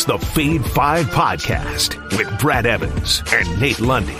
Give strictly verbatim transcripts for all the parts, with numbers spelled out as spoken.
the Fade five Podcast with Brad Evans and Nate Lundy.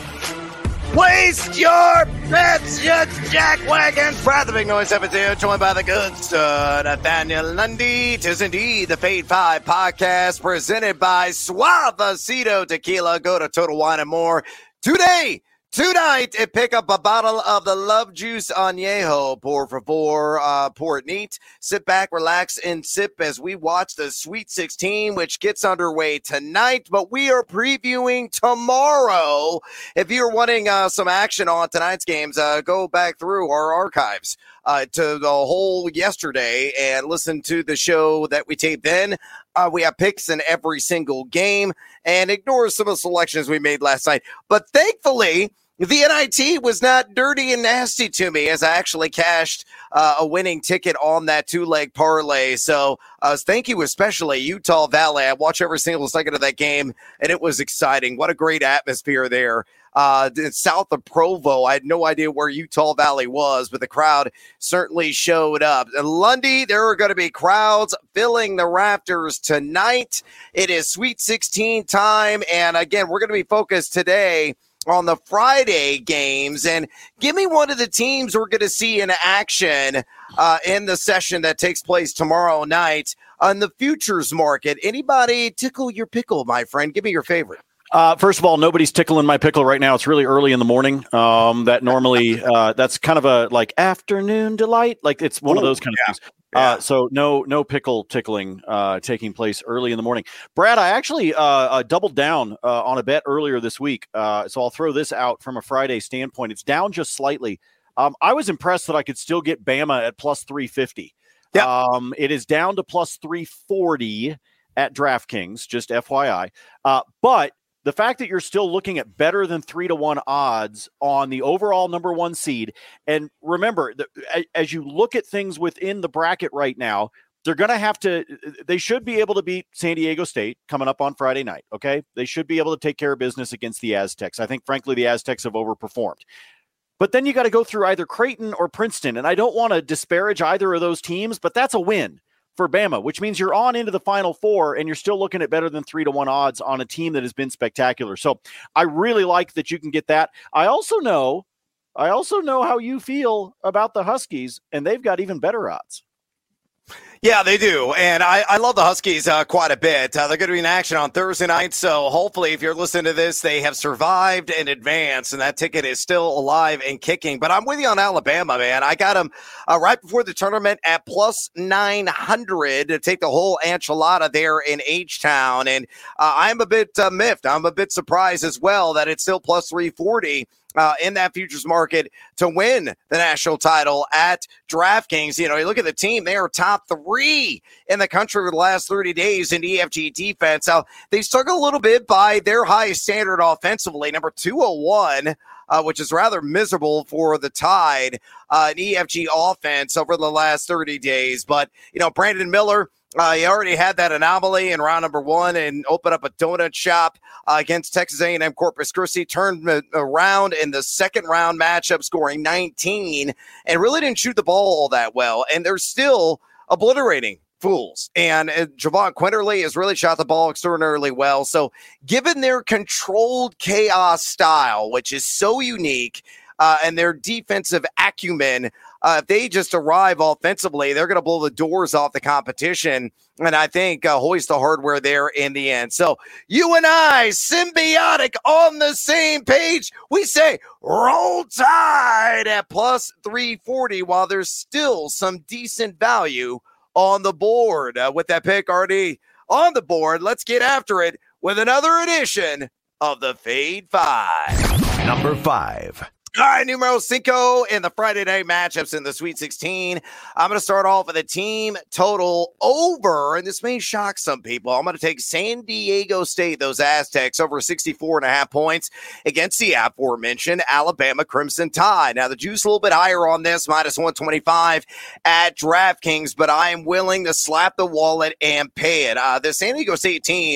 Waste your bets, you jackwagons. Brad the Big Noise seventeen, joined by the good stud Nathaniel Lundy. Tis indeed the Fade five Podcast presented by Suavecito Tequila. Go to Total Wine and More today. Tonight, and pick up a bottle of the Love Juice Añejo. Por favor, uh, pour it neat. Sit back, relax, and sip as we watch the Sweet sixteen, which gets underway tonight. But we are previewing tomorrow. If you're wanting uh, some action on tonight's games, uh, go back through our archives uh, to the whole yesterday and listen to the show that we taped then. Uh, we have picks in every single game and ignore some of the selections we made last night. But thankfully, the N I T was not dirty and nasty to me as I actually cashed uh, a winning ticket on that two-leg parlay. So uh, thank you especially, Utah Valley. I watched every single second of that game, and it was exciting. What a great atmosphere there. Uh, south of Provo, I had no idea where Utah Valley was, but the crowd certainly showed up. And Lundy, there are going to be crowds filling the rafters tonight. It is Sweet sixteen time, and again, we're going to be focused today on the Friday games. And give me one of the teams we're going to see in action uh, in the session that takes place tomorrow night on the futures market. Anybody tickle your pickle, my friend? Give me your favorite. Uh, first of all, nobody's tickling my pickle right now. It's really early in the morning. Um, that normally, uh, that's kind of a like afternoon delight. Like it's one Ooh, of those kind yeah. of things. Yeah. Uh, so no, no pickle tickling uh, taking place early in the morning. Brad, I actually uh, uh, doubled down uh, on a bet earlier this week. Uh, so I'll throw this out from a Friday standpoint. It's down just slightly. Um, I was impressed that I could still get Bama at plus three fifty. Yep. Um, it is down to plus three forty at DraftKings, just F Y I. Uh, but the fact that you're still looking at better than three to one odds on the overall number one seed. And remember, the, as you look at things within the bracket right now, they're going to have to, they should be able to beat San Diego State coming up on Friday night. Okay. They should be able to take care of business against the Aztecs. I think, frankly, the Aztecs have overperformed. But then you got to go through either Creighton or Princeton. And I don't want to disparage either of those teams, but that's a win for Bama, which means you're on into the Final Four and you're still looking at better than three to one odds on a team that has been spectacular. So I really like that you can get that. I also know, I also know how you feel about the Huskies, and they've got even better odds. Yeah, they do. And I, I love the Huskies uh, quite a bit. Uh, they're going to be in action on Thursday night. So hopefully, if you're listening to this, they have survived in advance and that ticket is still alive and kicking. But I'm with you on Alabama, man. I got them uh, right before the tournament at plus nine hundred to take the whole enchilada there in H-Town. And uh, I'm a bit uh, miffed. I'm a bit surprised as well that it's still plus three forty. Uh, in that futures market to win the national title at DraftKings. You know, you look at the team, they are top three in the country for the last thirty days in E F G defense. Now, they struggle a little bit by their highest standard offensively, number two oh one, uh, which is rather miserable for the Tide, uh, an E F G offense over the last thirty days. But, you know, Brandon Miller, Uh, he already had that anomaly in round number one and opened up a donut shop uh, against Texas A and M Corpus Christi, turned around in the second round matchup, scoring nineteen, and really didn't shoot the ball all that well. And they're still obliterating fools. And uh, Javon Quinterly has really shot the ball extraordinarily well. So given their controlled chaos style, which is so unique, uh, and their defensive acumen, Uh, if they just arrive offensively, they're going to blow the doors off the competition. And I think uh, hoist the hardware there in the end. So you and I, symbiotic on the same page. We say roll Tide at plus three forty while there's still some decent value on the board. Uh, with that pick already on the board, let's get after it with another edition of the Fade Five. Number five. All right, numero cinco in the Friday night matchups in the Sweet sixteen. I'm going to start off with a team total over, and this may shock some people. I'm going to take San Diego State, those Aztecs, over sixty-four and a half points against the aforementioned Alabama Crimson Tide. Now, the juice a little bit higher on this, minus one twenty-five at DraftKings, but I am willing to slap the wallet and pay it. Uh, the San Diego State team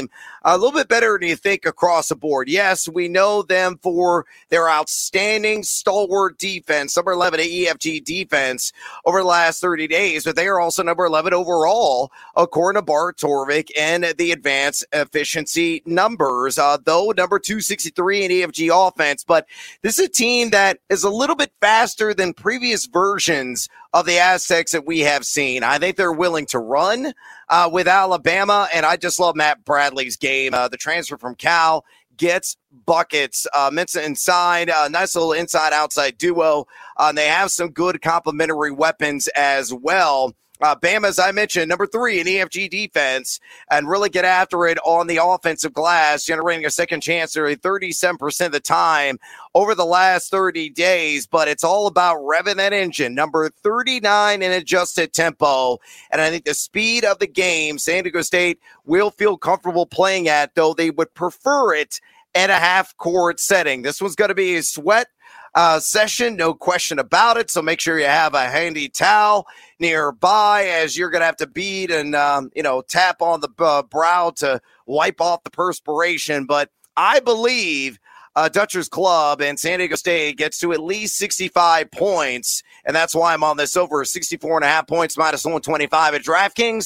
a little bit better than you think across the board. Yes, we know them for their outstanding stalwart defense, number eleven E F G defense over the last thirty days, but they are also number eleven overall, according to Bart Torvik and the advanced efficiency numbers, uh, though number two sixty-three in E F G offense. But this is a team that is a little bit faster than previous versions of the Aztecs that we have seen. I think they're willing to run uh, with Alabama, and I just love Matt Bradley's game. Uh, the transfer from Cal gets buckets. Uh, Mensa inside, uh, nice little inside-outside duo. Uh, they have some good complementary weapons as well. Uh, Bama, as I mentioned, number three in E F G defense, and really get after it on the offensive glass, generating a second chance nearly thirty-seven percent of the time over the last thirty days. But it's all about revving that engine. Number thirty-nine in adjusted tempo. And I think the speed of the game, San Diego State will feel comfortable playing at, though they would prefer it at a half-court setting. This one's going to be a sweat Uh, session, no question about it. So make sure you have a handy towel nearby, as you're going to have to beat and, um, you know, tap on the uh, brow to wipe off the perspiration. But I believe uh, Dutcher's Club and San Diego State gets to at least sixty-five points. And that's why I'm on this over sixty-four and a half points minus one twenty-five at DraftKings.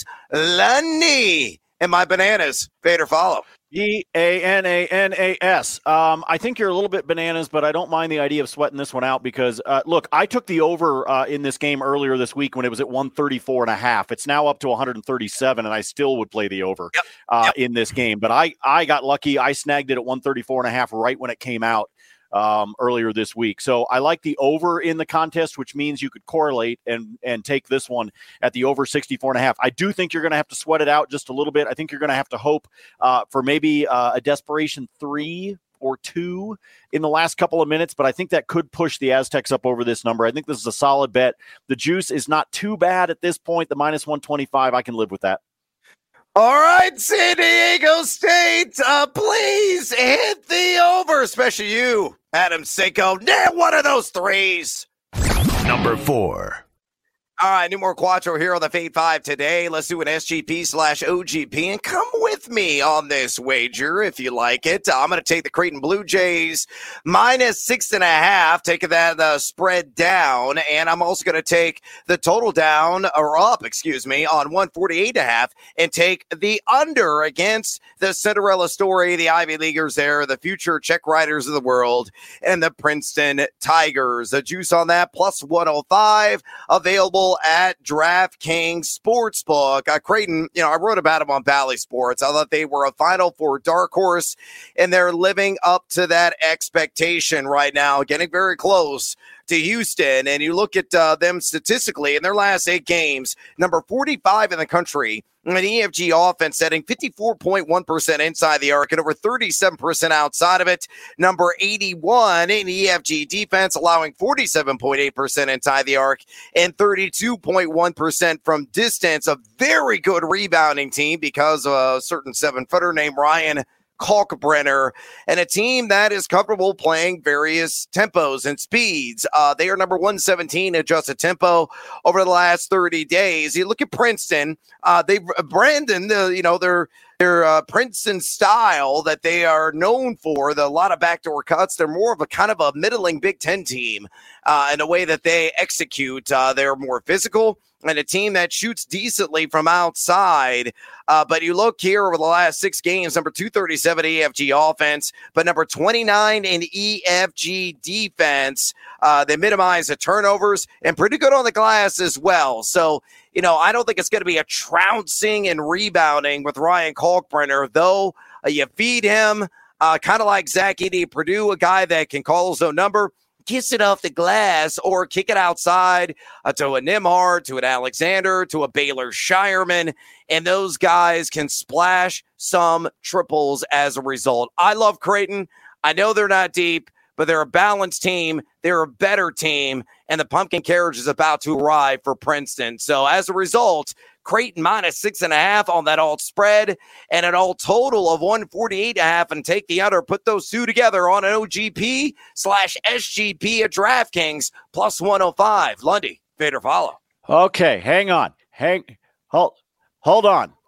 Lundy and my bananas. Fade or follow. B A N A N A S. Um, I think you're a little bit bananas, but I don't mind the idea of sweating this one out because, uh, look, I took the over uh, in this game earlier this week when it was at one thirty-four and a half. It's now up to one thirty-seven, and I still would play the over yep. Uh, yep. in this game. But I, I got lucky. I snagged it at one thirty-four and a half right when it came out um, earlier this week. So I like the over in the contest, which means you could correlate and, and take this one at the over sixty-four and a half. I do think you're going to have to sweat it out just a little bit. I think you're going to have to hope uh, for maybe uh, a desperation three or two in the last couple of minutes, but I think that could push the Aztecs up over this number. I think this is a solid bet. The juice is not too bad at this point. The minus one twenty-five, I can live with that. All right, San Diego State, uh, please hit the over, especially you, Adam Seiko. Nail one of those threes. Number four. All right, Numero Quattro here on the Fade five today. Let's do an S G P slash O G P, and come with me on this wager if you like it. I'm going to take the Creighton Blue Jays minus six and a half, taking that uh, spread down, and I'm also going to take the total down, or up, excuse me, on one forty-eight and a half, and take the under against the Cinderella Story, the Ivy Leaguers there, the future check riders of the world, and the Princeton Tigers. The juice on that, plus one oh five, available at DraftKings Sportsbook. Uh, Creighton, you know, I wrote about them on Valley Sports. I thought they were a Final Four dark horse, and they're living up to that expectation right now, getting very close to Houston. And you look at uh, them statistically in their last eight games, number forty-five in the country, an E F G offense setting fifty-four point one percent inside the arc and over thirty-seven percent outside of it. Number eighty-one in E F G defense, allowing forty-seven point eight percent inside the arc and thirty-two point one percent from distance. A very good rebounding team because of a certain seven-footer named Ryan Kalkbrenner, and a team that is comfortable playing various tempos and speeds. Uh, they are number one seventeen adjusted tempo over the last thirty days. You look at Princeton, uh, they Brandon, uh, you know, their their uh, Princeton style that they are known for, the a lot of backdoor cuts. They're more of a kind of a middling Big Ten team uh, in the way that they execute. Uh, they're more physical and a team that shoots decently from outside. Uh, but you look here over the last six games, number two thirty-seven E F G offense, but number twenty-nine in E F G defense. Uh, they minimize the turnovers and pretty good on the glass as well. So, you know, I don't think it's going to be a trouncing and rebounding with Ryan Kalkbrenner, though uh, you feed him uh, kind of like Zach Edey Purdue, a guy that can call his own number, kiss it off the glass, or kick it outside uh, to a Nimhard, to an Alexander, to a Baylor Shireman, and those guys can splash some triples as a result. I love Creighton. I know they're not deep, but they're a balanced team. They're a better team, and the pumpkin carriage is about to arrive for Princeton. So as a result, Creighton minus six and a half on that alt spread and an alt total of one forty-eight and a half, and take the under. Put those two together on an O G P slash S G P at DraftKings plus one oh five. Lundy, fade or follow. Okay, hang on. Hang, hold, hold on.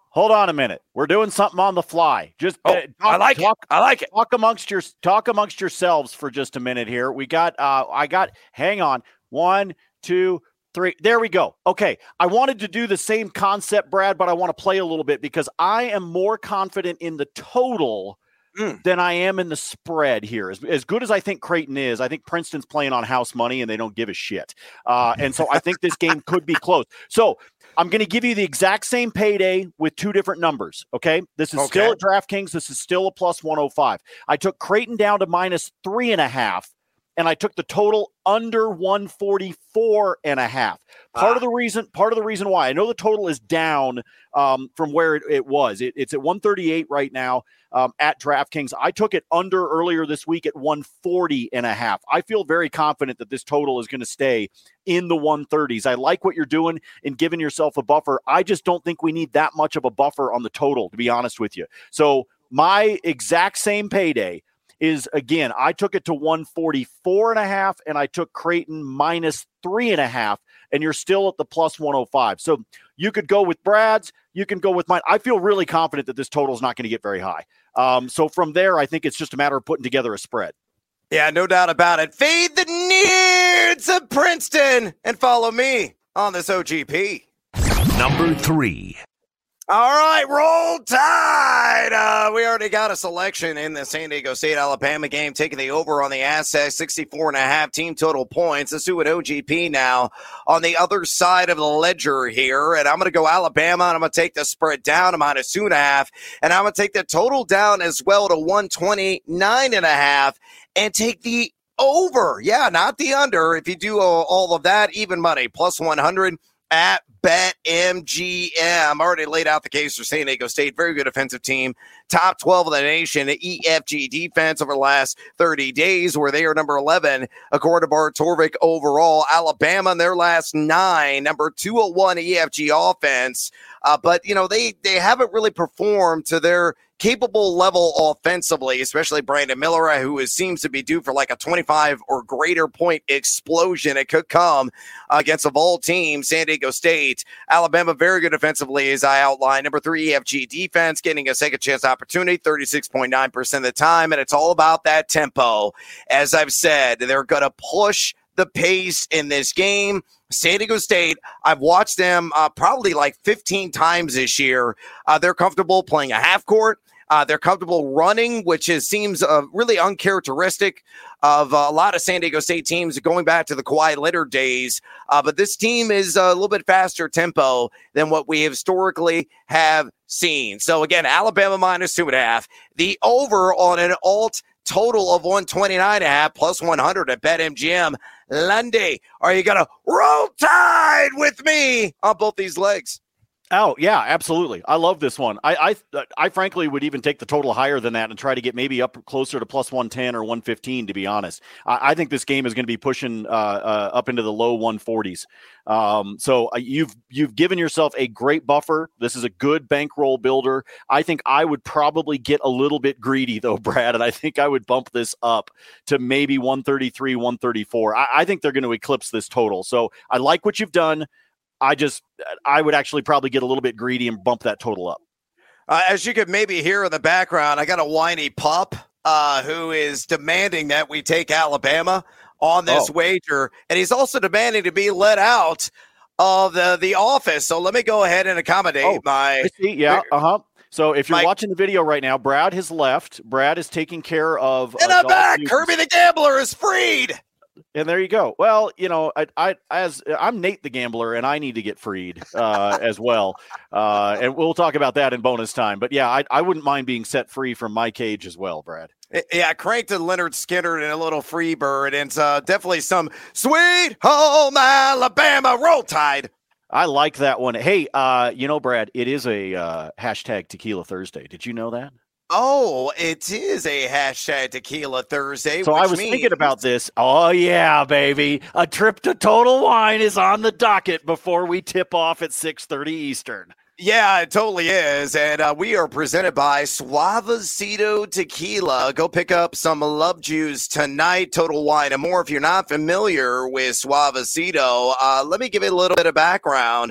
hold on a minute. We're doing something on the fly. Just oh, uh, talk, I like talk, it. I like it. Talk amongst your talk amongst yourselves for just a minute here. We got. Uh, I got. Hang on. One, two, three. There we go. Okay. I wanted to do the same concept, Brad, but I want to play a little bit because I am more confident in the total Mm. than I am in the spread here. As, as good as I think Creighton is, I think Princeton's playing on house money and they don't give a shit. Uh, and so I think this game could be close. So I'm going to give you the exact same payday with two different numbers. Okay. This is okay. Still at DraftKings. This is still a plus one oh five. I took Creighton down to minus three and a half. And I took the total under one forty-four and a half. Part ah. of the reason, part of the reason why I know the total is down um, from where it, it was. It, it's at one thirty-eight right now um, at DraftKings. I took it under earlier this week at one forty and a half. I feel very confident that this total is going to stay in the one thirties. I like what you're doing in giving yourself a buffer. I just don't think we need that much of a buffer on the total, to be honest with you. So my exact same payday is, again, I took it to one forty-four and a half, and I took Creighton minus three and a half, and you're still at the plus one oh five. So you could go with Brad's, you can go with mine. I feel really confident that this total is not going to get very high. Um, so from there, I think it's just a matter of putting together a spread. Yeah, no doubt about it. Fade the Nerds of Princeton and follow me on this O G P. Number three. All right, roll tide. Uh, we already got a selection in the San Diego State-Alabama game, taking the over on the Aztecs, sixty-four and a half team total points. Let's do an O G P now on the other side of the ledger here, and I'm going to go Alabama, and I'm going to take the spread down to minus two and a half, and I'm going to take the total down as well to one twenty-nine and a half, and take the over. Yeah, not the under. If you do all, all of that, even money, plus one hundred at BetMGM. Already laid out the case for San Diego State. Very good offensive team. Top twelve of the nation. E F G defense over the last thirty days, where they are number eleven, according to Bart Torvik overall. Alabama in their last nine, number two oh one E F G offense. Uh, but, you know, they, they haven't really performed to their capable level offensively, especially Brandon Miller, who is, seems to be due for like a twenty-five or greater point explosion. It could come against a bowl team, San Diego State. Alabama, very good offensively, as I outlined. Number three, E F G defense, getting a second chance opportunity, thirty-six point nine percent of the time. And it's all about that tempo. As I've said, they're going to push the pace in this game. San Diego State, I've watched them uh, probably like fifteen times this year. Uh, they're comfortable playing a half court. Uh, they're comfortable running, which is, seems uh, really uncharacteristic of uh, a lot of San Diego State teams going back to the Kawhi Leonard days. Uh, but this team is a little bit faster tempo than what we historically have seen. So again, Alabama minus two and a half. The over on an alt total of one twenty-nine and a half plus one hundred at BetMGM. Lundy, are you going to roll tide with me on both these legs? Oh, yeah, absolutely. I love this one. I, I I frankly would even take the total higher than that and try to get maybe up closer to plus one ten or one fifteen, to be honest. I, I think this game is going to be pushing uh, uh, up into the low one forties. Um, so uh, you've you've given yourself a great buffer. This is a good bankroll builder. I think I would probably get a little bit greedy, though, Brad, and I think I would bump this up to maybe one thirty-three, one thirty-four. I, I think they're going to eclipse this total. So I like what you've done. I just, I would actually probably get a little bit greedy and bump that total up. Uh, as you could maybe hear in the background, I got a whiny pup uh, who is demanding that we take Alabama on this oh. wager. And he's also demanding to be let out of the, the office. So let me go ahead and accommodate oh, my. See, yeah. Uh huh. So if you're my, watching the video right now, Brad has left. Brad is taking care of. And I'm back. Kirby the Gambler is freed. And there you go. Well, you know, I, I, as I'm Nate the Gambler, and I need to get freed uh, as well. Uh, and we'll talk about that in bonus time. But yeah, I, I wouldn't mind being set free from my cage as well, Brad. Yeah, cranked to Leonard Skinner and a little free bird. And it's uh, definitely some sweet home Alabama roll tide. I like that one. Hey, uh, you know, Brad, it is a uh, hashtag Tequila Thursday. Did you know that? Oh, it is a hashtag Tequila Thursday. So I was means- thinking about this. Oh, yeah, baby. A trip to Total Wine is on the docket before we tip off at six thirty Eastern. Yeah, it totally is. And uh, we are presented by Suavecito Tequila. Go pick up some Love Juice tonight, Total Wine and more. If you're not familiar with Suavecito, uh, let me give you a little bit of background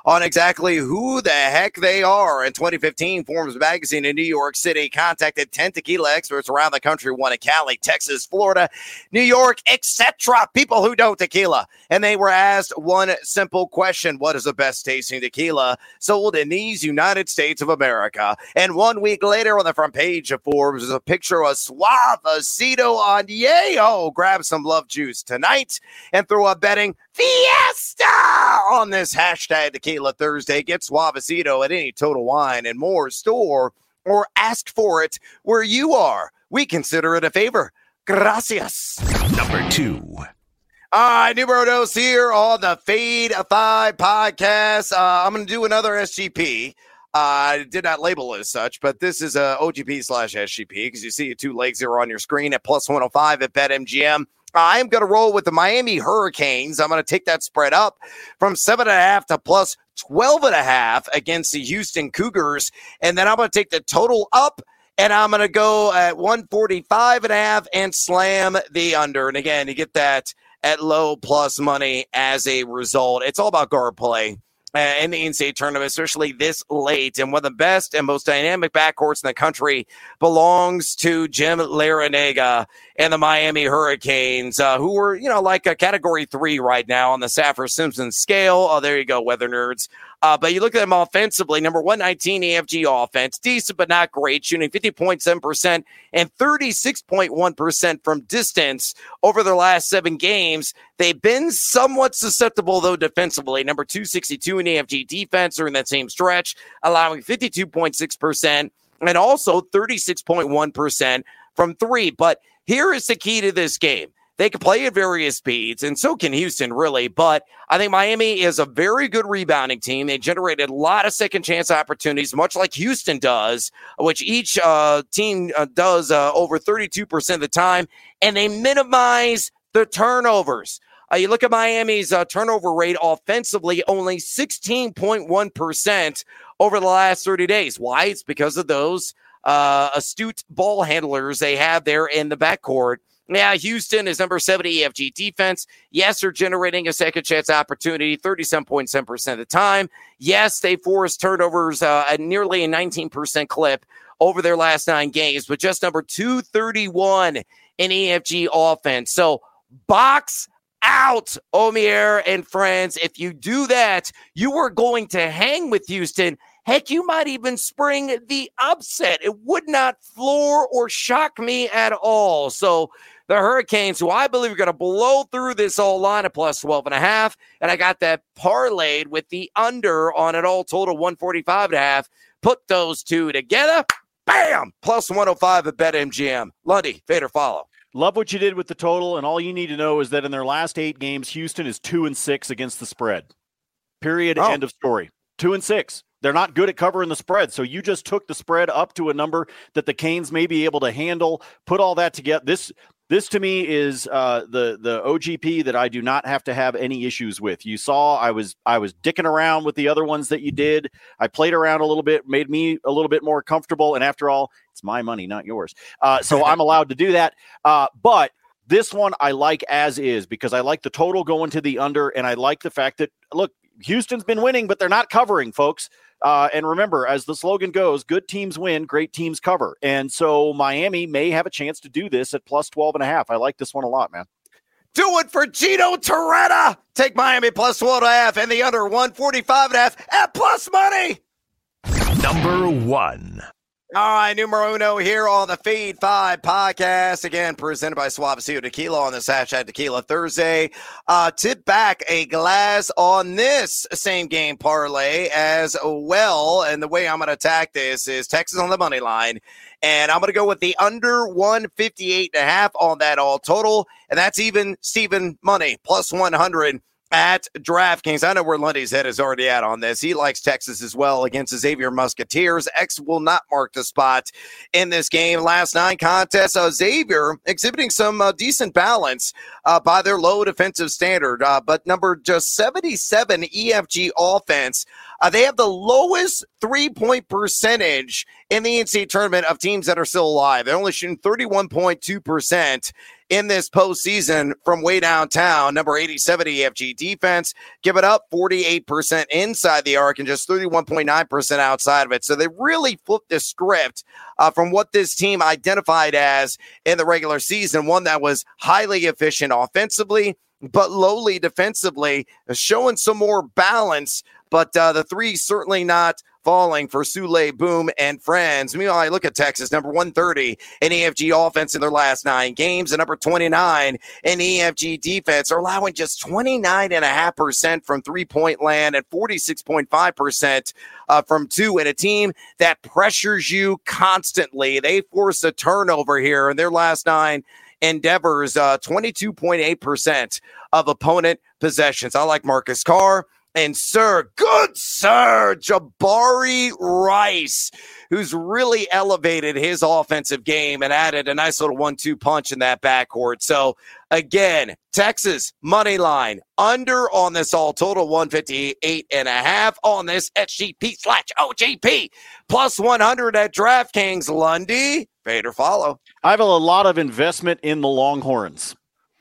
on exactly who the heck they are. In twenty fifteen, Forbes magazine in New York City contacted ten tequila experts around the country, one in Cali, Texas, Florida, New York, et cetera. People who know tequila. And they were asked one simple question: what is the best tasting tequila sold in these United States of America? And one week later, on the front page of Forbes, is a picture of Suavecito on Yayo. Grab some love juice tonight and throw a betting fiesta on this hashtag Tequila Thursday. Get Suavecito at any Total Wine and More store or ask for it where you are. We consider it a favor. Gracias. Number two. All right, numero dos here on the Fade Five podcast. Uh, I'm going to do another S G P. I uh, did not label it as such, but this is a O G P slash S G P because you see two legs here on your screen at plus one oh five at BetMGM. I am going to roll with the Miami Hurricanes. I'm going to take that spread up from seven and a half to plus twelve and a half against the Houston Cougars. And then I'm going to take the total up, and I'm going to go at one forty-five and a half and slam the under. And again, you get that at low plus money as a result. It's all about guard play uh, in the N C double A tournament, especially this late. And one of the best and most dynamic backcourts in the country belongs to Jim Larrañaga and the Miami Hurricanes, uh, who are, you know, like a category three right now on the Saffir-Simpson scale. Oh, there you go, weather nerds. Uh, but you look at them offensively, number one nineteen E F G offense, decent but not great, shooting fifty point seven percent and thirty-six point one percent from distance over their last seven games. They've been somewhat susceptible, though, defensively. Number two sixty-two in E F G defense during that same stretch, allowing fifty-two point six percent and also thirty-six point one percent from three. But here is the key to this game. They can play at various speeds, and so can Houston, really. But I think Miami is a very good rebounding team. They generated a lot of second-chance opportunities, much like Houston does, which each uh, team uh, does uh, over thirty-two percent of the time, and they minimize the turnovers. Uh, you look at Miami's uh, turnover rate offensively, only sixteen point one percent over the last thirty days. Why? It's because of those uh, astute ball handlers they have there in the backcourt. Yeah, Houston is number seven E F G defense. Yes, they're generating a second chance opportunity thirty-seven point seven percent of the time. Yes, they forced turnovers uh, at nearly a nineteen percent clip over their last nine games, but just number two thirty-one in E F G offense. So box out, Omier and friends. If you do that, you are going to hang with Houston. Heck, you might even spring the upset. It would not floor or shock me at all. So the Hurricanes, who I believe are going to blow through this all line at plus twelve and a half, and I got that parlayed with the under on it all total one forty-five and a half. Put those two together, bam, plus one oh five at BetMGM. Lundy, fade or follow. Love what you did with the total, and all you need to know is that in their last eight games, Houston is two and six against the spread. Period. Oh. End of story. Two and six. They're not good at covering the spread. So you just took the spread up to a number that the Canes may be able to handle, put all that together. This, this to me is uh, the, the O G P that I do not have to have any issues with. You saw I was, I was dicking around with the other ones that you did. I played around a little bit, made me a little bit more comfortable. And after all, it's my money, not yours. Uh, so I'm allowed to do that. Uh, but this one I like as is because I like the total going to the under. And I like the fact that, look, Houston's been winning, but they're not covering, folks. Uh, and remember, as the slogan goes, good teams win, great teams cover. And so Miami may have a chance to do this at plus twelve and a half. I like this one a lot, man. Do it for Gino Torretta. Take Miami plus twelve and a half and the under one forty-five and a half at plus money. Number one. All right, numero uno here on the Fade Five podcast. Again, presented by Suavecito Tequila on this hashtag Tequila Thursday. Uh, tip back a glass on this same game parlay as well. And the way I'm going to attack this is Texas on the money line. And I'm going to go with the under one fifty-eight and a half on that all total. And that's even Steven money, plus one hundred. At DraftKings. I know where Lundy's head is already at on this. He likes Texas as well against the Xavier Musketeers. X will not mark the spot in this game. Last nine contests, uh, Xavier exhibiting some uh, decent balance uh, by their low defensive standard, uh, but number just seventy-seven E F G offense. Uh, they have the lowest three-point percentage in the N C double A tournament of teams that are still alive. They're only shooting thirty-one point two percent in this postseason from way downtown. Number eighty-seven E F G defense, give it up forty-eight percent inside the arc and just thirty-one point nine percent outside of it. So they really flipped the script uh, from what this team identified as in the regular season, one that was highly efficient offensively, but lowly defensively, showing some more balance. But uh, the three certainly not falling for Sule, Boom, and friends. Meanwhile, I look at Texas, number one thirty in E F G offense in their last nine games, and number twenty-nine in E F G defense, are allowing just twenty-nine point five percent from three-point land and forty-six point five percent uh, from two, in a team that pressures you constantly. They force a turnover here in their last nine endeavors, uh, twenty-two point eight percent of opponent possessions. I like Marcus Carr. And sir, good sir, Jabari Rice, who's really elevated his offensive game and added a nice little one two punch in that backcourt. So again, Texas money line under on this all total one fifty-eight and a half on this S G P slash O G P plus one hundred at DraftKings. Lundy, fade or follow? I have a lot of investment in the Longhorns.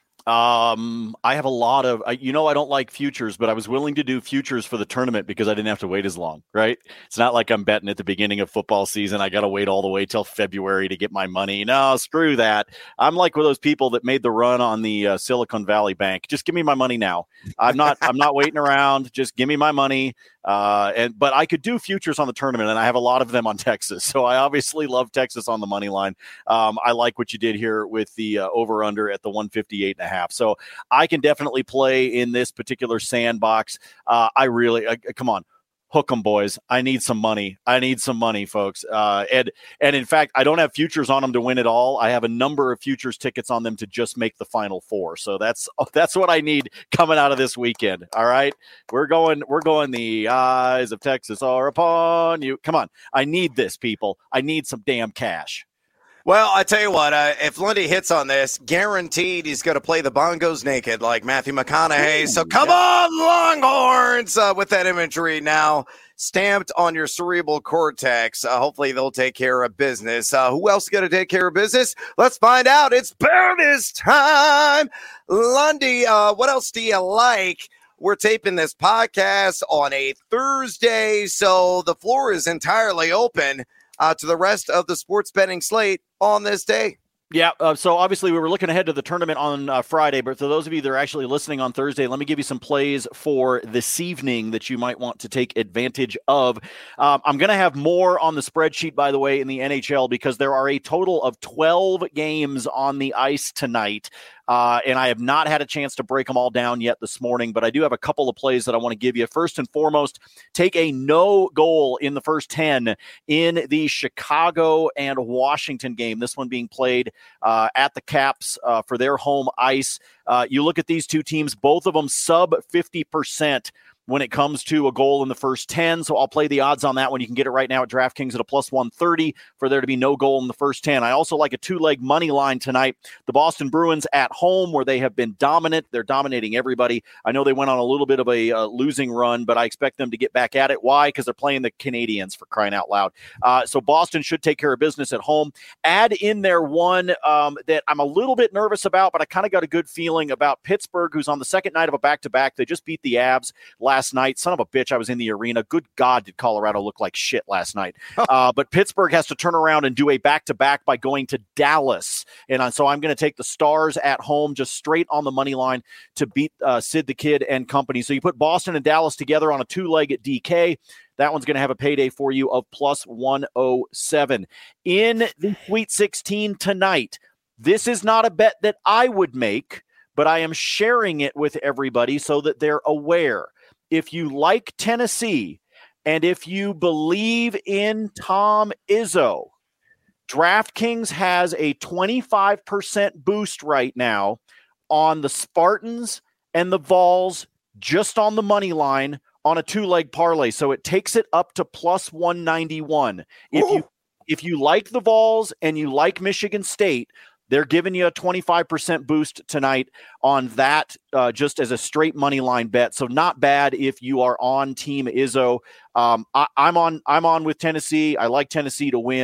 Um, I have a lot of, uh, you know, I don't like futures, but I was willing to do futures for the tournament because I didn't have to wait as long, right? It's not like I'm betting at the beginning of football season. I got to wait all the way till February to get my money. No, screw that. I'm like one of those people that made the run on the uh, Silicon Valley Bank. Just give me my money now. I'm not, I'm not waiting around. Just give me my money. Uh, and, but I could do futures on the tournament, and I have a lot of them on Texas. So I obviously love Texas on the money line. Um, I like what you did here with the uh, over under at the one fifty-eight and a half. So I can definitely play in this particular sandbox. Uh, I really, uh, come on. Hook 'em, boys. I need some money. I need some money, folks. Uh, and and in fact, I don't have futures on them to win it all. I have a number of futures tickets on them to just make the Final Four. So that's that's what I need coming out of this weekend. All right, we're going. We're going. The eyes of Texas are upon you. Come on, I need this, people. I need some damn cash. Well, I tell you what, uh, if Lundy hits on this, guaranteed he's going to play the bongos naked like Matthew McConaughey. Ooh, so come yeah. on, Longhorns, uh, with that imagery now stamped on your cerebral cortex. Uh, hopefully they'll take care of business. Uh, who else is going to take care of business? Let's find out. It's bonus time. Lundy, uh, what else do you like? We're taping this podcast on a Thursday, so the floor is entirely open Uh, to the rest of the sports betting slate on this day. Yeah, uh, so obviously we were looking ahead to the tournament on uh, Friday, but for those of you that are actually listening on Thursday, let me give you some plays for this evening that you might want to take advantage of. Um, I'm going to have more on the spreadsheet, by the way, in the N H L because there are a total of twelve games on the ice tonight. Uh, and I have not had a chance to break them all down yet this morning, but I do have a couple of plays that I want to give you. First and foremost, take a no goal in the first ten in the Chicago and Washington game. This one being played uh, at the Caps uh, for their home ice. Uh, you look at these two teams, both of them sub fifty percent when it comes to a goal in the first ten. So I'll play the odds on that one. You can get it right now at DraftKings at a plus one thirty for there to be no goal in the first ten. I also like a two-leg money line tonight. The Boston Bruins at home, where they have been dominant. They're dominating everybody. I know they went on a little bit of a uh, losing run, but I expect them to get back at it. Why? Because they're playing the Canadiens, for crying out loud. Uh, so Boston should take care of business at home. Add in there one um, that I'm a little bit nervous about, but I kind of got a good feeling about Pittsburgh, who's on the second night of a back-to-back. They just beat the Avs last Last night. Son of a bitch, I was in the arena. Good God, did Colorado look like shit last night. Uh, but Pittsburgh has to turn around and do a back-to-back by going to Dallas. And uh, so I'm going to take the Stars at home just straight on the money line to beat uh, Sid the Kid and company. So you put Boston and Dallas together on a two-leg at D K. That one's going to have a payday for you of plus one oh seven. In the Sweet sixteen tonight, this is not a bet that I would make, but I am sharing it with everybody so that they're aware. If you like Tennessee and if you believe in Tom Izzo, DraftKings has a twenty-five percent boost right now on the Spartans and the Vols just on the money line on a two-leg parlay. So it takes it up to plus one ninety-one. If you if you like the Vols and you like Michigan State, they're giving you a twenty-five percent boost tonight on that uh, just as a straight money line bet. So not bad if you are on Team Izzo. Um, I, I'm on I'm on with Tennessee. I like Tennessee to win.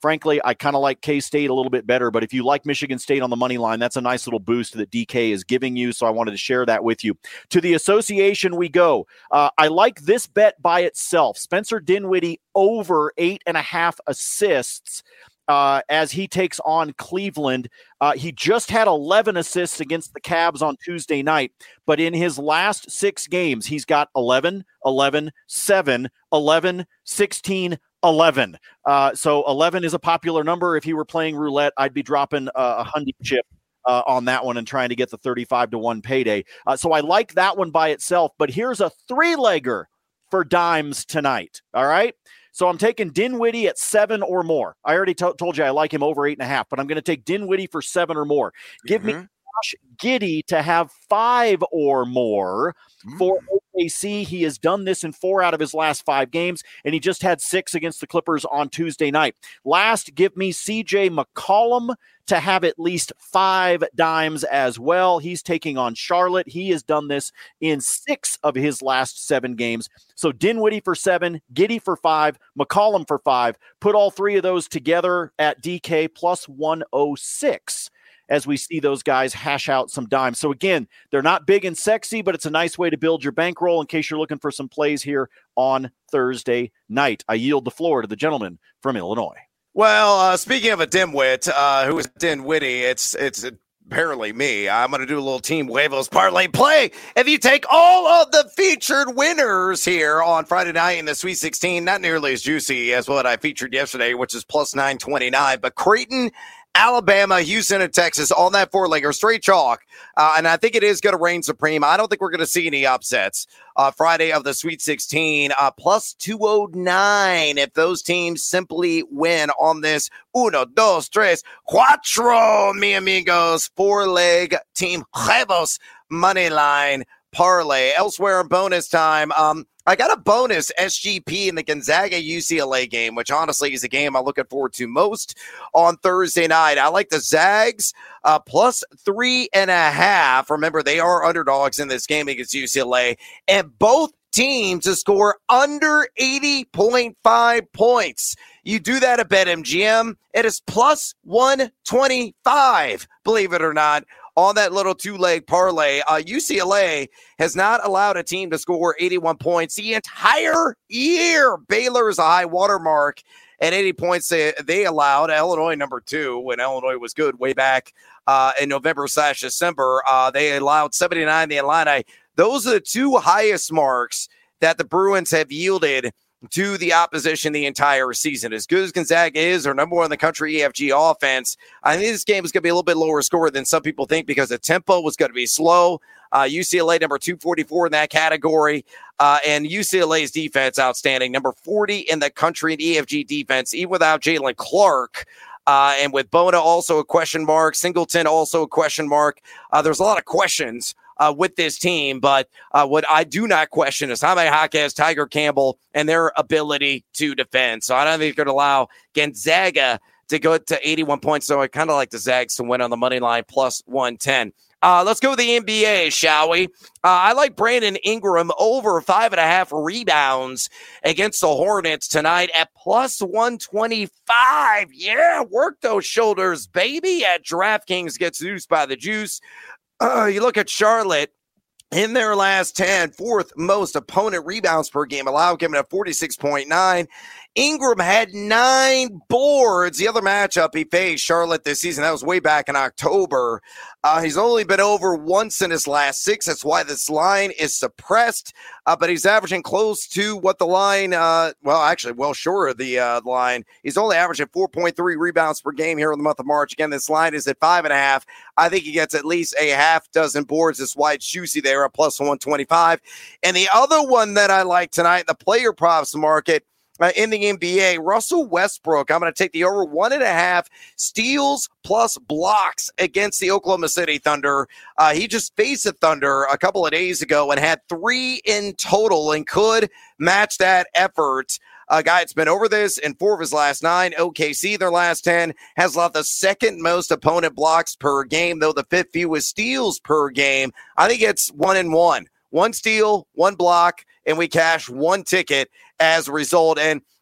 frankly, I kind of like K-State a little bit better, but if you like Michigan State on the money line, that's a nice little boost that D K is giving you, so I wanted to share that with you. To the association we go. Uh, I like this bet by itself. Spencer Dinwiddie over eight and a half assists uh, as he takes on Cleveland. Uh, he just had eleven assists against the Cavs on Tuesday night, but in his last six games, he's got eleven, eleven, seven, eleven, sixteen, eleven. Uh, so eleven is a popular number. If he were playing roulette, I'd be dropping uh, a hundy chip uh, on that one and trying to get the thirty-five to one payday. Uh, so I like that one by itself, but here's a three-legger for dimes tonight. All right. So I'm taking Dinwiddie at seven or more. I already to- told you I like him over eight and a half, but I'm going to take Dinwiddie for seven or more. Give mm-hmm. me Josh Giddey to have five or more mm. for O K C. He has done this in four out of his last five games, and he just had six against the Clippers on Tuesday night. Last, give me C J McCollum to have at least five dimes as well. He's taking on Charlotte. He has done this in six of his last seven games. So Dinwiddie for seven, Giddey for five, McCollum for five. Put all three of those together at D K plus one oh six as we see those guys hash out some dimes. So again, they're not big and sexy, but it's a nice way to build your bankroll in case you're looking for some plays here on Thursday night. I yield the floor to the gentleman from Illinois. Well, uh, speaking of a dimwit, uh, who is Dinwiddie, it's it's apparently me. I'm going to do a little Team Huevos parlay play. If you take all of the featured winners here on Friday night in the Sweet sixteen, not nearly as juicy as what I featured yesterday, which is plus nine twenty-nine, but Creighton, Alabama, Houston, and Texas on that four-legger, straight chalk. Uh, and I think it is going to reign supreme. I don't think we're going to see any upsets. Uh, Friday of the Sweet sixteen, uh, plus two oh nine if those teams simply win on this uno, dos, tres, cuatro, mi amigos, four-leg Team Huevos money line parlay. Elsewhere in bonus time, um, I got a bonus S G P in the Gonzaga U C L A game, which honestly is a game I'm looking forward to most on Thursday night. I like the Zags uh, plus three and a half. Remember, they are underdogs in this game against U C L A, and both teams to score under eighty point five points. You do that at BetMGM, it is plus one twenty-five, believe it or not. On that little two-leg parlay, uh, U C L A has not allowed a team to score eighty-one points the entire year. Baylor is a high watermark at eighty points they, they allowed. Illinois, number two, when Illinois was good way back uh, in November slash December. Uh, they allowed seventy-nine the Illini. Those are the two highest marks that the Bruins have yielded to the opposition the entire season. As good as Gonzaga is, or number one in the country E F G offense, I think this game is going to be a little bit lower score than some people think because the tempo was going to be slow. Uh, U C L A number two forty-four in that category, uh, and U C L A's defense outstanding, number forty in the country in E F G defense, even without Jalen Clark. Uh, and with Bona also a question mark, Singleton also a question mark. Uh, there's a lot of questions Uh, with this team, but uh, what I do not question is Jaime Jaquez, Tiger Campbell, and their ability to defend. So I don't think they're going to allow Gonzaga to go to eighty-one points. So I kind of like the Zags to win on the money line plus one ten. Uh, let's go with the N B A, shall we? Uh, I like Brandon Ingram over five and a half rebounds against the Hornets tonight at plus one twenty-five. Yeah, work those shoulders, baby. At DraftKings gets juiced by the juice. Uh, you look at Charlotte in their last ten, fourth most opponent rebounds per game allowed, given at forty-six point nine. Ingram had nine boards. The other matchup he faced, Charlotte, this season, that was way back in October. Uh, he's only been over once in his last six. That's why this line is suppressed. Uh, but he's averaging close to what the line, uh, well, actually, well short of the uh, line. He's only averaging four point three rebounds per game here in the month of March. Again, this line is at five and a half. I think he gets at least a half dozen boards. That's why it's juicy there at plus one twenty-five. And the other one that I like tonight, the player props market, Uh, in the N B A, Russell Westbrook, I'm going to take the over one and a half steals plus blocks against the Oklahoma City Thunder. Uh, he just faced the Thunder a couple of days ago and had three in total and could match that effort. A guy that's been over this in four of his last nine. O K C, their last ten, has allowed the second most opponent blocks per game, though the fifth fewest steals per game. I think it's one and one. One steal, one block, and we cash one ticket as a result. And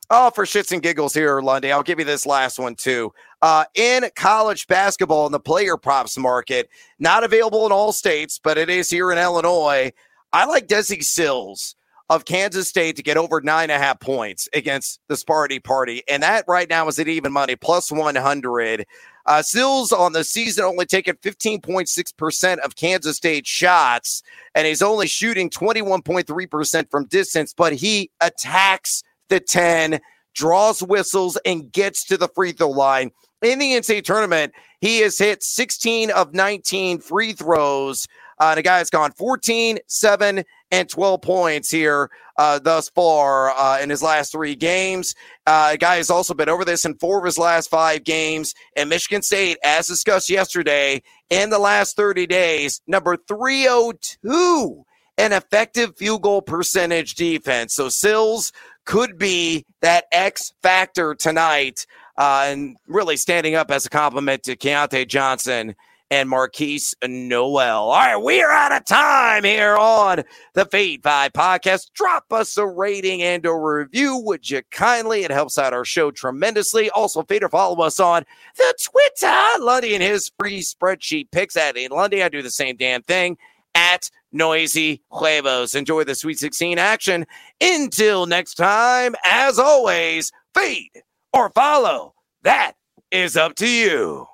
Oh, for shits and giggles here, Lundy, I'll give you this last one too. Uh, in college basketball in the player props market, not available in all states, but it is here in Illinois. I like Desi Sills of Kansas State to get over nine and a half points against the Sparty Party. And that right now is at even money, plus one hundred. Uh, Sills on the season only taking fifteen point six percent of Kansas State shots, and he's only shooting twenty-one point three percent from distance, but he attacks the ten, draws whistles, and gets to the free throw line. In the N C double A tournament, he has hit sixteen of nineteen free throws. Uh, the guy has gone fourteen, seven, and twelve points here uh, thus far uh, in his last three games. Uh, the guy has also been over this in four of his last five games. And Michigan State, as discussed yesterday, in the last thirty days, number three oh two in effective field goal percentage defense. So Sills could be that X factor tonight uh, and really standing up as a compliment to Keontae Johnson and Marquise Noel. All right, we are out of time here on the Fade five podcast. Drop us a rating and a review, would you kindly? It helps out our show tremendously. Also, Fade or follow us on the Twitter. Lundy and his free spreadsheet picks at in Lundy. I do the same damn thing at Noisy Huevos. Enjoy the Sweet sixteen action. Until next time, as always, fade or follow. That is up to you.